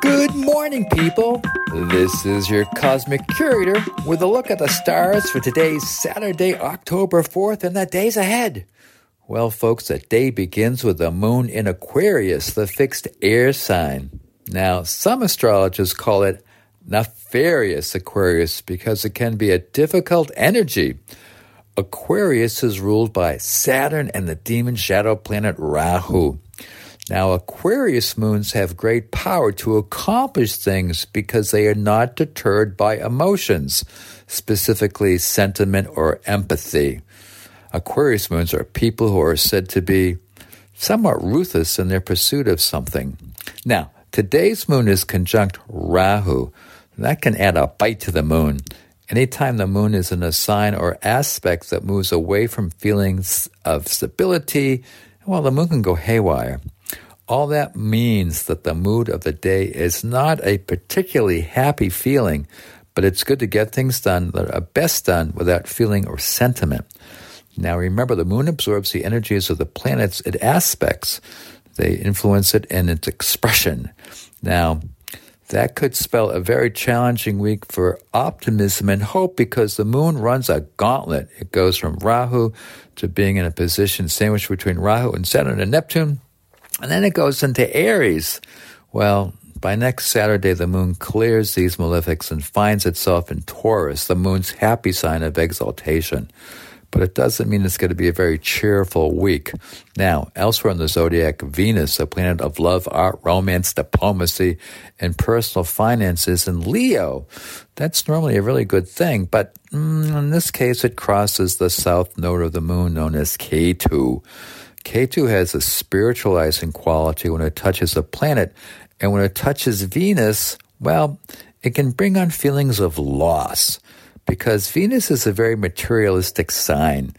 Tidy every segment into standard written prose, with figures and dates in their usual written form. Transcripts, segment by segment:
Good morning, people. This is your Cosmic Curator with a look at the stars for today's Saturday, October 4th, and the days ahead. Well, folks, the day begins with the moon in Aquarius, the fixed air sign. Now, some astrologers call it nefarious Aquarius because it can be a difficult energy. Aquarius is ruled by Saturn and the demon shadow planet Rahu. Now, Aquarius moons have great power to accomplish things because they are not deterred by emotions, specifically sentiment or empathy. Aquarius moons are people who are said to be somewhat ruthless in their pursuit of something. Now, today's moon is conjunct Rahu. That can add a bite to the moon. Anytime the moon is in a sign or aspect that moves away from feelings of stability, well, the moon can go haywire. All that means that the mood of the day is not a particularly happy feeling, but it's good to get things done that are best done without feeling or sentiment. Now remember, the moon absorbs the energies of the planets it aspects. They influence it in its expression. Now, that could spell a very challenging week for optimism and hope because the moon runs a gauntlet. It goes from Rahu to being in a position sandwiched between Rahu and Saturn and Neptune. And then it goes into Aries. Well, by next Saturday, the moon clears these malefics and finds itself in Taurus, the moon's happy sign of exaltation. But it doesn't mean it's going to be a very cheerful week. Now, elsewhere in the zodiac, Venus, the planet of love, art, romance, diplomacy, and personal finances, in Leo. That's normally a really good thing, but in this case, it crosses the south node of the moon, known as Ketu. Ketu has a spiritualizing quality when it touches a planet, and when it touches Venus, well, it can bring on feelings of loss, because Venus is a very materialistic sign,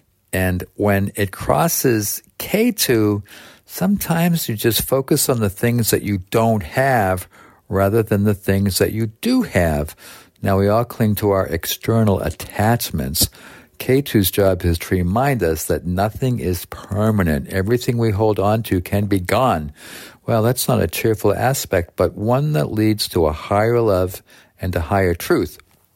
and when it crosses Ketu, sometimes you just focus on the things that you don't have rather than the things that you do have. Now, we all cling to our external attachments. Ketu's job is to remind us that nothing is permanent. Everything we hold on to can be gone. Well, that's not a cheerful aspect, but one that leads to a higher love and a higher truth.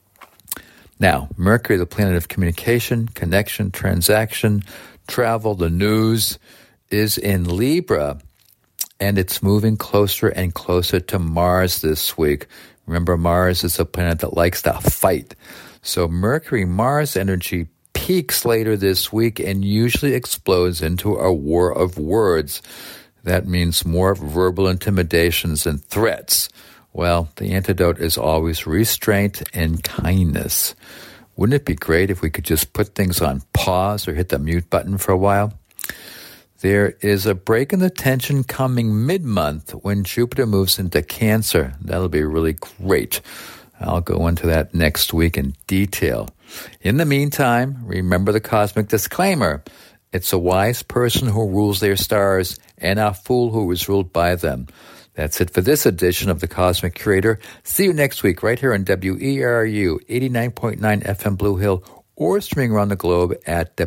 Now, Mercury, the planet of communication, connection, transaction, travel, the news, is in Libra, and it's moving closer and closer to Mars this week. Remember, Mars is a planet that likes to fight. So Mercury-Mars energy peaks later this week and usually explodes into a war of words. That means more verbal intimidations and threats. Well, the antidote is always restraint and kindness. Wouldn't it be great if we could just put things on pause or hit the mute button for a while? There is a break in the tension coming mid-month when Jupiter moves into Cancer. That'll be really great. I'll go into that next week in detail. In the meantime, remember the cosmic disclaimer. It's a wise person who rules their stars and a fool who is ruled by them. That's it for this edition of The Cosmic Curator. See you next week right here on WERU 89.9 FM Blue Hill or streaming around the globe at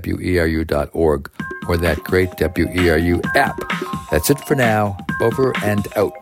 WERU.org or that great WERU app. That's it for now. Over and out.